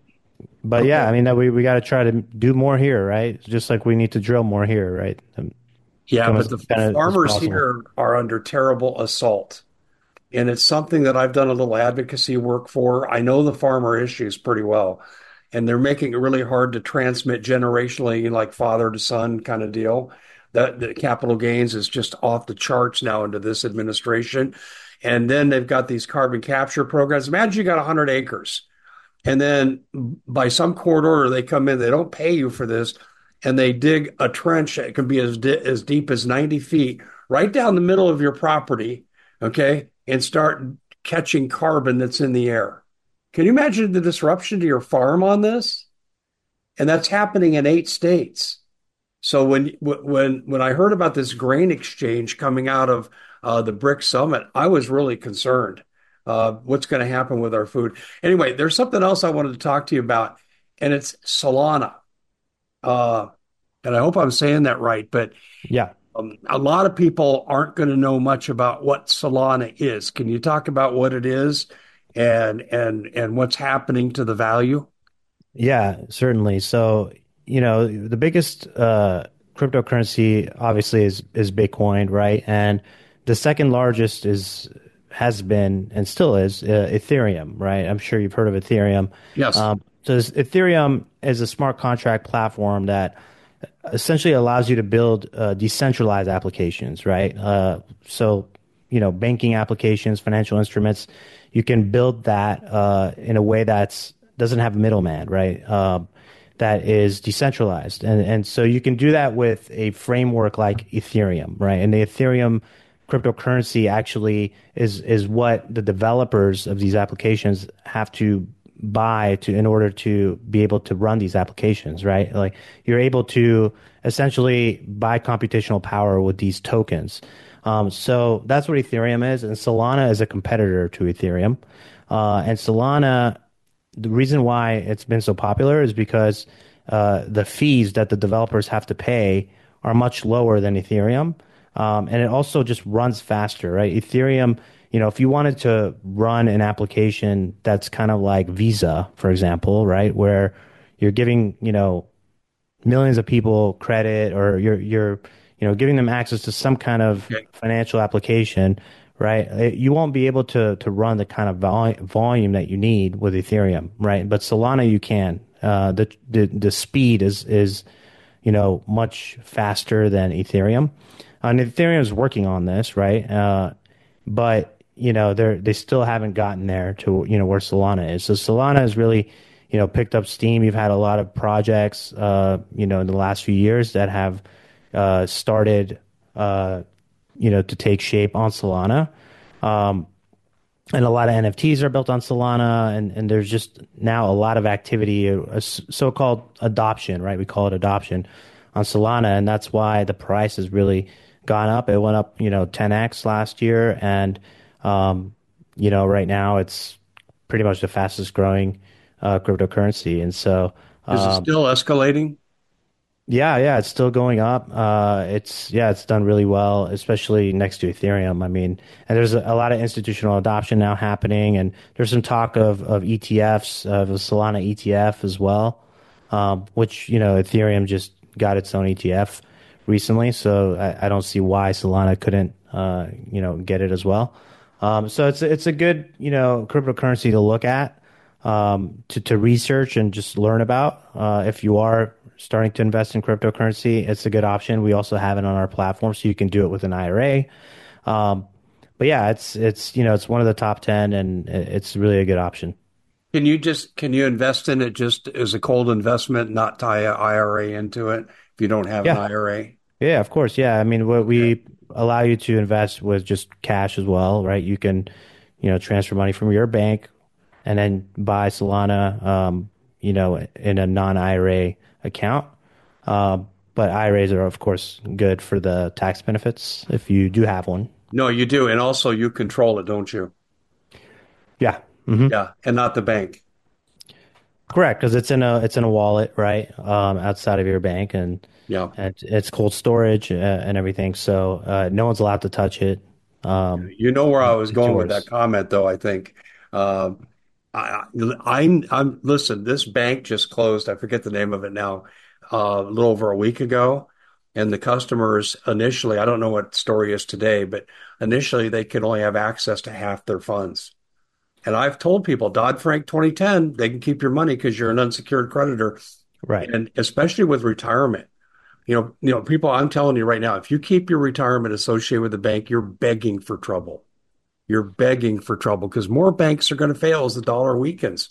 But yeah, Okay. I mean that we we got to try to do more here, right? Just like we need to drill more here, right? And Yeah, become as but the independent as farmers possible. here are under terrible assault. And it's something that I've done a little advocacy work for. I know the farmer issues pretty well, and they're making it really hard to transmit generationally, like father to son kind of deal. That the capital gains is just off the charts now under this administration. And then they've got these carbon capture programs. Imagine you got one hundred acres And then by some court order, they come in, they don't pay you for this, and they dig a trench that can be as, di- as deep as ninety feet right down the middle of your property, okay, and start catching carbon that's in the air. Can you imagine the disruption to your farm on this? And that's happening in eight states. So when when when I heard about this grain exchange coming out of uh, the BRICS summit, I was really concerned. Uh, what's going to happen with our food? Anyway, there's something else I wanted to talk to you about, and it's Solana. Uh, and I hope I'm saying that right, but Yeah. um, a lot of people aren't going to know much about what Solana is. Can you talk about what it is and and and what's happening to the value? Yeah, certainly. So, you know, the biggest uh, cryptocurrency obviously is is Bitcoin, right? And the second largest is has been and still is uh, Ethereum, right? I'm sure you've heard of Ethereum. Yes. Um, so this, Ethereum is a smart contract platform that essentially allows you to build uh, decentralized applications, right? Uh, so, you know, banking applications, financial instruments, you can build that uh, in a way that's doesn't have a middleman, right? Um, that is decentralized, and and so you can do that with a framework like Ethereum, right? And the Ethereum cryptocurrency actually is is what the developers of these applications have to buy to in order to be able to run these applications, right? Like you're able to essentially buy computational power with these tokens. Um, so that's what Ethereum is, and Solana is a competitor to Ethereum. Uh, and Solana, the reason why it's been so popular is because uh, the fees that the developers have to pay are much lower than Ethereum. Um, and it also just runs faster, right? Ethereum, you know, if you wanted to run an application that's kind of like Visa, for example, right, where you're giving, you know, millions of people credit, or you're you're you know giving them access to some kind of Okay. financial application, right? It- you won't be able to to run the kind of vol- volume that you need with Ethereum, right? But Solana you can. Uh, the the the speed is is you know much faster than Ethereum, and Ethereum is working on this, right? Uh, but you know they're they still haven't gotten there to you know where Solana is. So Solana has really you know picked up steam. You've had a lot of projects uh, you know in the last few years that have uh, started uh, you know to take shape on Solana. Um, and a lot of N F Ts are built on Solana, and, and there's just now a lot of activity, a, a s- so-called adoption, right? We call it adoption on Solana, and that's why the price has really gone up. It went up, you know, ten x last year, and um, you know, right now it's pretty much the fastest growing uh, cryptocurrency, and so. Is it Um, still escalating? yeah, yeah, it's still going up. Uh, it's yeah, it's done really well, especially next to Ethereum. I mean, and there's a, a lot of institutional adoption now happening, and there's some talk of of E T Fs, of a Solana E T F as well, um, which you know Ethereum just got its own E T F recently, so I, I don't see why Solana couldn't uh, you know get it as well. Um, so it's it's a good you know cryptocurrency to look at, um, to to research and just learn about. Uh, if you are starting to invest in cryptocurrency, it's a good option. We also have it on our platform, so you can do it with an I R A. Um, but yeah, it's it's you know it's one of the top ten, and it- it's really a good option. Can you just can you invest in it just as a cold investment, not tie a I R A into it if you don't have an Yeah, I R A? yeah, of course. Yeah, I mean, what Okay. we allow you to invest with just cash as well, right? You can, you know, transfer money from your bank and then buy Solana, um, you know, in a non-I R A account. Um, but I R As are, of course, good for the tax benefits if you do have one. No, you do, and also you control it, don't you? Yeah. hmm Yeah, and not the bank. Correct, because it's in a it's in a wallet, right, um, outside of your bank, and Yeah. and it's cold storage uh, and everything. So uh, no one's allowed to touch it. Um, You know where I was it's going with that yours. comment, though, I think. Um, I, I'm, I'm, listen, this bank just closed. I forget the name of it now, uh, a little over a week ago. And the customers initially, I don't know what story is today, but initially they could only have access to half their funds. And I've told people, Dodd-Frank twenty ten, they can keep your money because you're an unsecured creditor. Right. And especially with retirement. You know, you know, people, I'm telling you right now, if you keep your retirement associated with the bank, you're begging for trouble. You're begging for trouble because more banks are going to fail as the dollar weakens.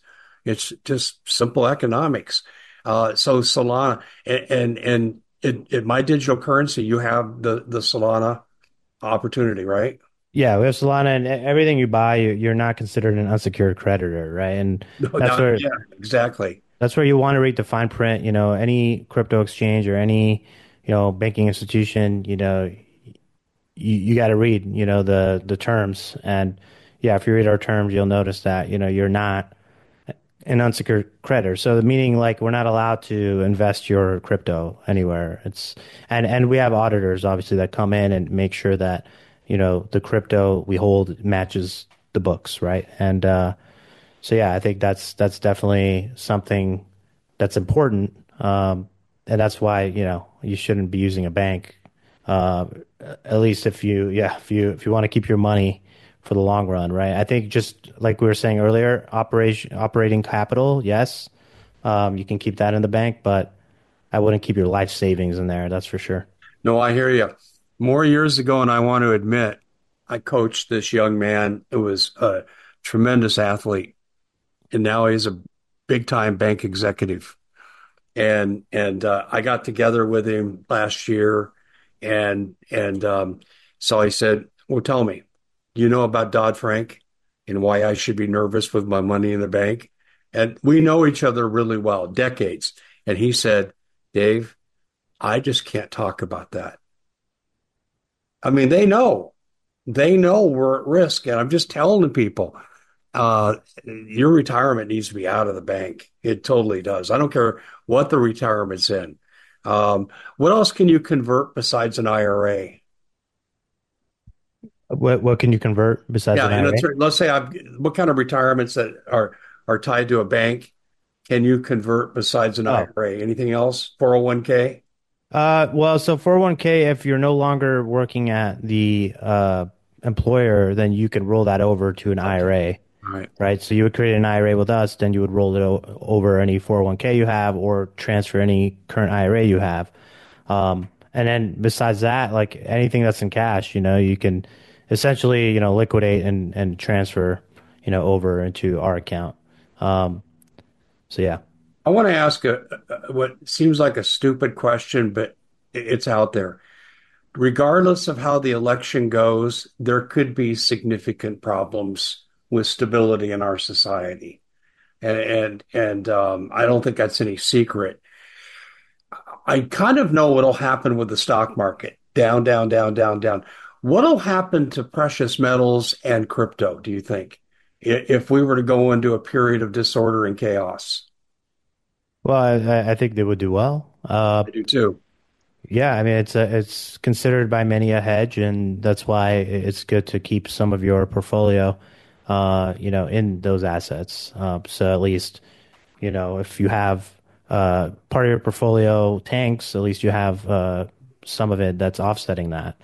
It's just simple economics. Uh, so Solana and and, and in, in my digital currency, you have the the Solana opportunity, right? Yeah, we have Solana, and everything you buy, you- you're not considered an unsecured creditor, right? And No, that's no, where yeah, exactly. that's where you want to read the fine print. You know, any crypto exchange or any, you know, banking institution, you know, you, you got to read, you know, the the terms. And yeah, if you read our terms, you'll notice that, you know, you're not an unsecured creditor. So meaning like we're not allowed to invest your crypto anywhere. It's and and we have auditors obviously that come in and make sure that, you know, the crypto we hold matches the books, right? And uh so yeah, I think that's that's definitely something that's important. Um and that's why, you know, you shouldn't be using a bank. Uh at least if you yeah, if you if you want to keep your money for the long run, right? I think just like we were saying earlier, operation operating capital, yes, um, you can keep that in the bank, but I wouldn't keep your life savings in there. That's for sure. No, I hear you. More years ago, and I want to admit, I coached this young man who was a tremendous athlete, and now he's a big time bank executive. And and uh, I got together with him last year, and and um, so I said, "Well, tell me, do you know about Dodd-Frank and why I should be nervous with my money in the bank?" And we know each other really well, decades. And he said, "Dave, I just can't talk about that." I mean, they know, they know we're at risk, and I'm just telling people, uh, your retirement needs to be out of the bank. It totally does. I don't care what the retirement's in. Um, what else can you convert besides an I R A? What what can you convert besides Yeah, an and let's I R A? let's say I've what kind of retirements that are are tied to a bank can you convert besides an Oh, I R A? Anything else? four oh one k? uh, well, so four oh one k, if you're no longer working at the uh, employer, then you can roll that over to an Okay. I R A, All right. right? So you would create an I R A with us, then you would roll it o over any four oh one k you have or transfer any current I R A you have. Um, and then besides that, like anything that's in cash, you know, you can essentially, you know, liquidate and, and transfer, you know, over into our account. Um, so yeah. I want to ask a, a what seems like a stupid question, but it's out there. Regardless of how the election goes, there could be significant problems with stability in our society. And and and um, I don't think that's any secret. I kind of know what'll happen with the stock market. Down, down, down, down, down. What'll happen to precious metals and crypto, do you think? If we were to go into a period of disorder and chaos? Well, I, I think they would do well. Uh, I do too. yeah, I mean, it's a, it's considered by many a hedge, and that's why it's good to keep some of your portfolio, uh, you know, in those assets. Uh, so at least, you know, if you have uh, part of your portfolio tanks, at least you have uh, some of it that's offsetting that.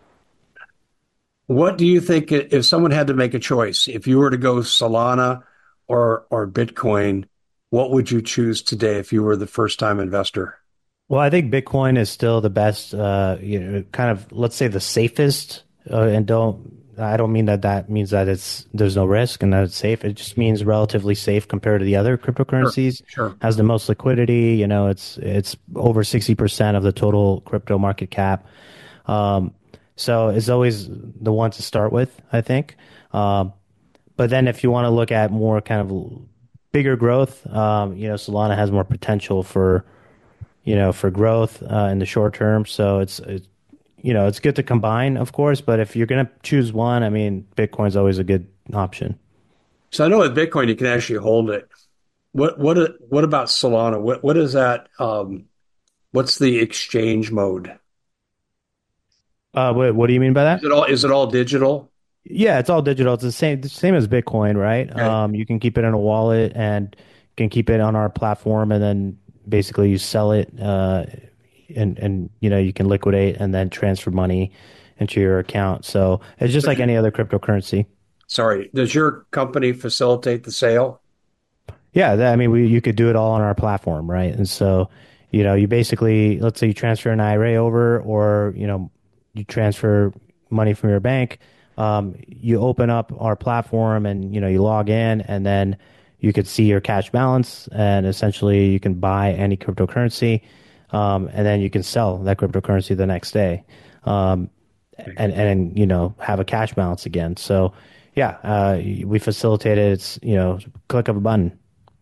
What do you think if someone had to make a choice, if you were to go Solana or or Bitcoin, what would you choose today if you were the first time investor? Well, I think Bitcoin is still the best, uh, you know, kind of, let's say the safest. Uh, and don't, I don't mean that that means that it's, there's no risk and that it's safe. It just means relatively safe compared to the other Sure, cryptocurrencies. sure. Has the most liquidity, you know, it's, it's over sixty percent of the total crypto market cap. Um, so it's always the one to start with, I think. Um, but then if you want to look at more kind of bigger growth, um, you know, Solana has more potential for, you know, for growth uh, in the short term. So it's, it's, you know, it's good to combine, of course, but if you're going to choose one, I mean, Bitcoin's always a good option. So I know with Bitcoin you can actually hold it. What what what about Solana? What what is that? Um, what's the exchange mode? Uh, what, what do you mean by Is that? it all is it all digital? Yeah, it's all digital. It's the same, the same as Bitcoin, right? Okay. Um, you can keep it in a wallet and you can keep it on our platform, and then basically you sell it, uh, and and you know you can liquidate and then transfer money into your account. So it's just like any other cryptocurrency. Sorry, does your company facilitate the sale? Yeah, that, I mean, we you could do it all on our platform, right? And so, you know, you basically, let's say you transfer an I R A over, or you know, you transfer money from your bank. Um, you open up our platform, and you know, you log in, and then you could see your cash balance, and essentially you can buy any cryptocurrency, um, and then you can sell that cryptocurrency the next day, um, and and you know have a cash balance again. So yeah, uh, we facilitate it. It's you know click of a button.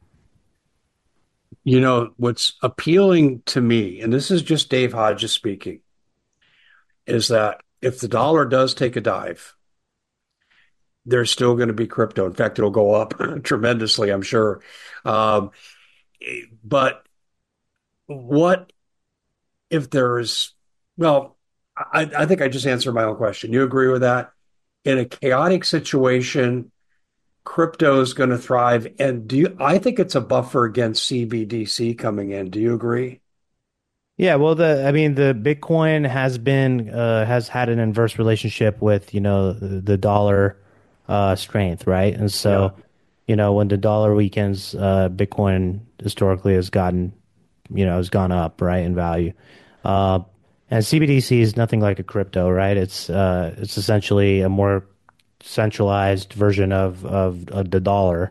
You know, what's appealing to me, and this is just Dave Hodges speaking, is that if the dollar does take a dive, there's still going to be crypto. In fact, it'll go up tremendously, I'm sure. Um, but what if there's, well, I, I think I just answered my own question. You agree with that? In a chaotic situation, crypto is going to thrive. And do you, I think it's a buffer against C B D C coming in. Do you agree? Yeah, well, the I mean, the Bitcoin has been uh, has had an inverse relationship with you know the, the dollar uh, strength, right? And Yeah. so, you know, when the dollar weakens, uh, Bitcoin historically has gotten you know has gone up, right, in value. Uh, and C B D C is nothing like a crypto, right? It's uh, it's essentially a more centralized version of of, of the dollar,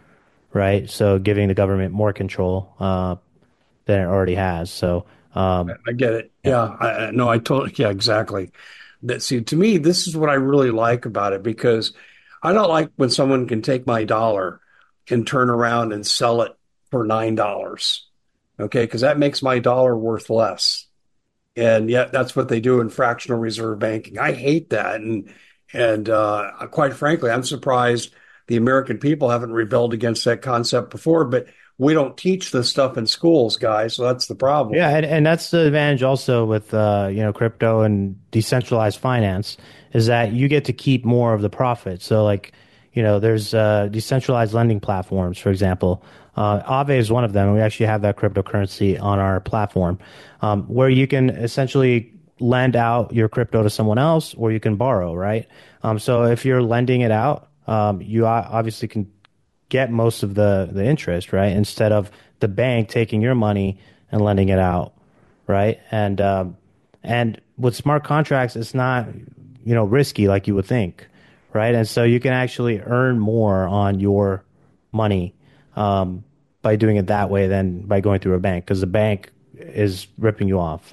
right? So giving the government more control uh, than it already has. So. Um, I get it. Yeah, I, I- no, I totally, yeah, exactly. That see, to me, this is what I really like about it because I don't like when someone can take my dollar and turn around and sell it for nine dollars. Okay, because that makes my dollar worth less. And yet that's what they do in fractional reserve banking. I hate that. And and uh, quite frankly, I'm surprised the American people haven't rebelled against that concept before, but we don't teach this stuff in schools, guys. So that's the problem. Yeah, and, and that's the advantage also with uh, you know crypto and decentralized finance is that you get to keep more of the profit. So like, you know, there's uh, decentralized lending platforms, for example. Uh, Aave is one of them. And we actually have that cryptocurrency on our platform, um, where you can essentially lend out your crypto to someone else, or you can borrow, right? Um, so if you're lending it out, um, you o- obviously can get most of the the interest, right? Instead of the bank taking your money and lending it out, right? And um, and with smart contracts, it's not you know risky like you would think, right? And so you can actually earn more on your money um, by doing it that way than by going through a bank because the bank is ripping you off.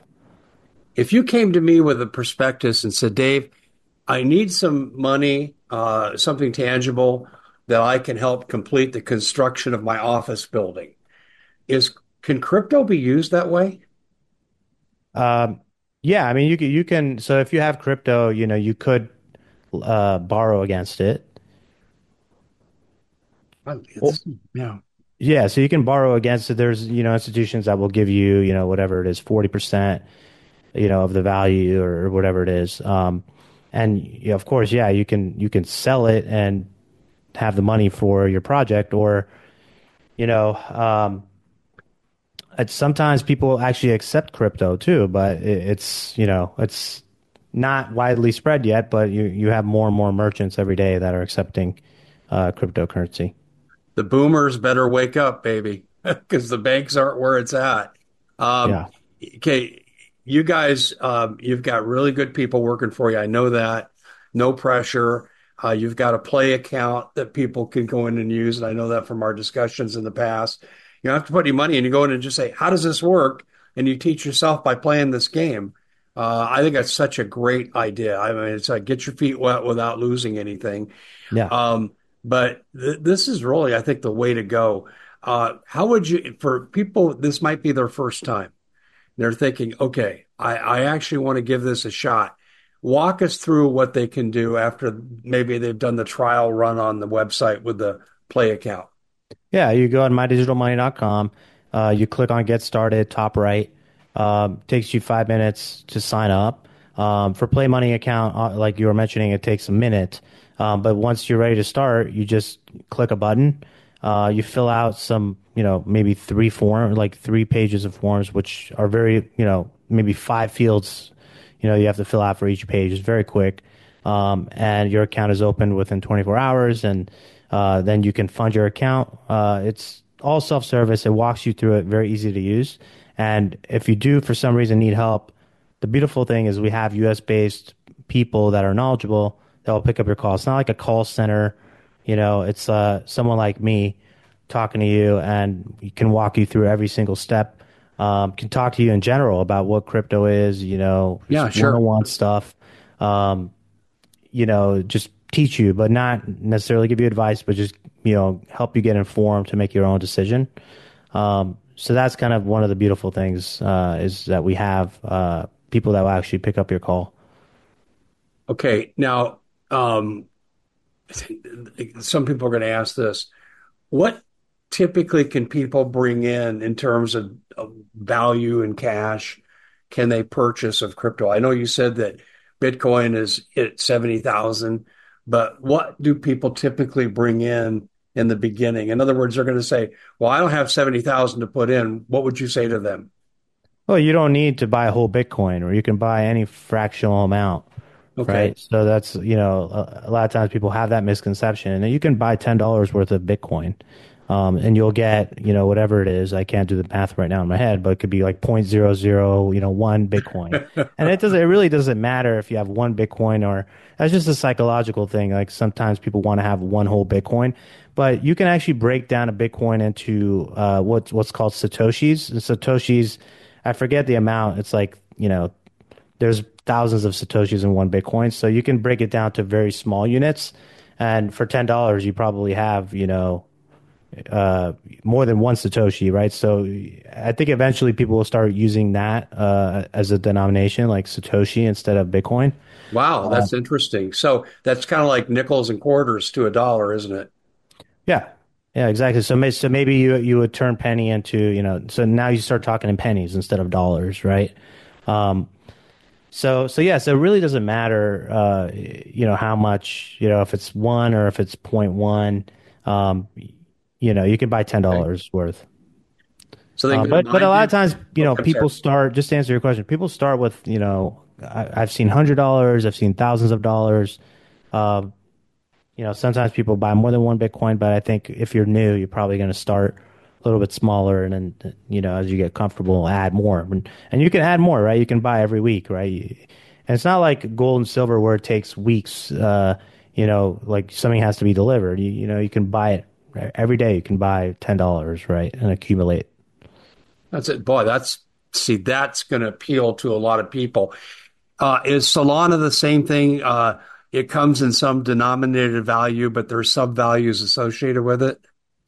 If you came to me with a prospectus and said, Dave, I need some money, uh, something tangible that I can help complete the construction of my office building, is can crypto be used that way? Um, yeah, I mean you can you can so if you have crypto, you know you could uh, borrow against it. Well, It's, yeah. Yeah, so you can borrow against it. There's, you know, institutions that will give you, you know, whatever it is, forty percent, you know, of the value or whatever it is. Um, and yeah, of course, yeah, you can you can sell it and have the money for your project or, you know, um, it's sometimes people actually accept crypto too, but it, it's, you know, it's not widely spread yet, but you you have more and more merchants every day that are accepting uh, cryptocurrency. The boomers better wake up, baby, because the banks aren't where it's at. Um, Yeah. okay, you guys, um, you've got really good people working for you. I know that. No pressure. Uh, you've got a play account that people can go in and use, and I know that from our discussions in the past. You don't have to put any money in. You go in and just say, "How does this work?" And you teach yourself by playing this game. Uh, I think that's such a great idea. I mean, it's like get your feet wet without losing anything. Yeah. Um, but th this is really, I think, the way to go. Uh, how would you, for people, this might be their first time. They're thinking, okay, I, I actually want to give this a shot. Walk us through what they can do after maybe they've done the trial run on the website with the Play account. Yeah, you go on my digital money dot com. Uh, you click on Get Started, top right. Um, takes you five minutes to sign up. Um, for Play Money account, uh, like you were mentioning, it takes a minute. Um, but once you're ready to start, you just click a button. Uh, you fill out some, you know, maybe three form, like three pages of forms, which are very, you know, maybe five fields, you know, you have to fill out for each page. It's very quick. Um, and your account is opened within twenty-four hours, and uh, then you can fund your account. Uh, it's all self-service. It walks you through it, very easy to use. And if you do, for some reason, need help, the beautiful thing is we have U S-based people that are knowledgeable that will pick up your call. It's not like a call center, you know. It's uh, someone like me talking to you, and he can walk you through every single step. Um, can talk to you in general about what crypto is, you know, Yeah, just sure. one-on-one stuff. Um, you know, just teach you, but not necessarily give you advice, but just, you know, help you get informed to make your own decision. Um, so that's kind of one of the beautiful things uh, is that we have uh, people that will actually pick up your call. Okay. Now, um, some people are going to ask this. What typically can people bring in in terms of, of value and cash can they purchase of crypto? I know you said that Bitcoin is at seventy thousand, but what do people typically bring in in the beginning? In other words, they're going to say, well, I don't have seventy thousand to put in. What would you say to them? Well, you don't need to buy a whole Bitcoin, or you can buy any fractional amount, Okay. right? So that's, you know, a, a lot of times people have that misconception. And you can buy ten dollars worth of Bitcoin, um, and you'll get, you know, whatever it is. I can't do the math right now in my head, but it could be like point zero zero, you know, one Bitcoin. And it doesn't, it really doesn't matter if you have one Bitcoin, or that's just a psychological thing. Like sometimes people want to have one whole Bitcoin, but you can actually break down a Bitcoin into uh, what's what's called Satoshis. And Satoshis, I forget the amount. It's like, you know, there's thousands of Satoshis in one Bitcoin. So you can break it down to very small units. And for ten dollars you probably have, you know, uh, more than one Satoshi, right? So I think eventually people will start using that uh, as a denomination, like Satoshi instead of Bitcoin. Wow, Uh, that's interesting. So that's kind of like nickels and quarters to a dollar, isn't it? yeah. Yeah, exactly. So, may, so maybe you you would turn penny into, you know, so now you start talking in pennies instead of dollars, right? Um, So, so yeah, so it really doesn't matter, uh, you know, how much, you know, if it's one or if it's point one, um, you know, you can buy ten Okay. dollars worth. So they can Um, go to but, but my a lot of did. times, you know, Okay, I'm sorry. people start, just to answer your question, people start with, you know, I, I've seen hundred dollars, I've seen thousands of dollars. Um, you know, sometimes people buy more than one Bitcoin, but I think if you're new, you're probably going to start a little bit smaller, and then, you know, as you get comfortable, add more. And, and you can add more, right? You can buy every week, right? And it's not like gold and silver where it takes weeks, uh, you know, like something has to be delivered. You, you know, you can buy it right? Every day. You can buy ten dollars, right? And accumulate. That's it. Boy, that's see, that's going to appeal to a lot of people. Uh, is Solana the same thing? Uh, it comes in some denominated value, but there's sub values associated with it.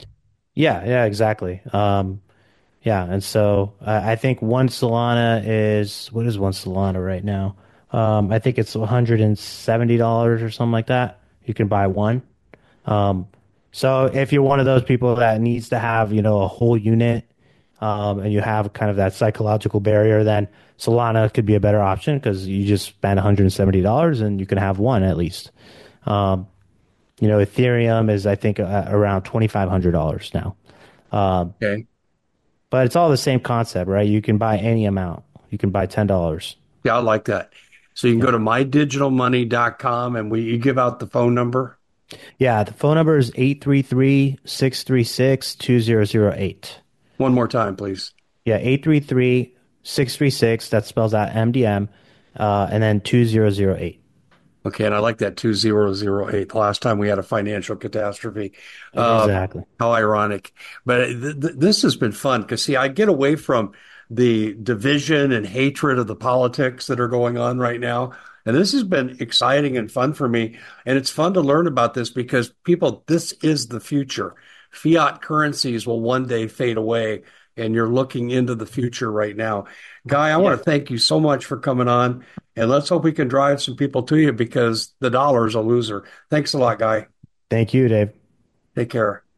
Yeah, yeah, exactly. Um, Yeah, and so uh, I think one Solana is what is one Solana right now? Um, I think it's one hundred and seventy dollars or something like that. You can buy one. Um, so if you're one of those people that needs to have, you know, a whole unit, um, and you have kind of that psychological barrier, then Solana could be a better option because you just spend one hundred seventy dollars and you can have one at least. Um, you know, Ethereum is I think uh, around twenty-five hundred dollars now. Um, Okay. but it's all the same concept, right? You can buy any amount. You can buy ten dollars. Yeah, I like that. So you can Yeah. go to my digital money dot com and we you give out the phone number. Yeah, the phone number is eight three three, six three six, two zero zero eight. One more time, please. Yeah, eight three three, six three six, that spells out M D M, uh, and then two zero zero eight. Okay, and I like that two zero zero eight. The last time we had a financial catastrophe. Uh, Exactly. how ironic. But th th this has been fun because, see, I get away from the division and hatred of the politics that are going on right now. And this has been exciting and fun for me. And it's fun to learn about this because, people, this is the future. Fiat currencies will one day fade away, and you're looking into the future right now. Guy, I Yeah. want to thank you so much for coming on. And let's hope we can drive some people to you because the dollar is a loser. Thanks a lot, Guy. Thank you, Dave. Take care.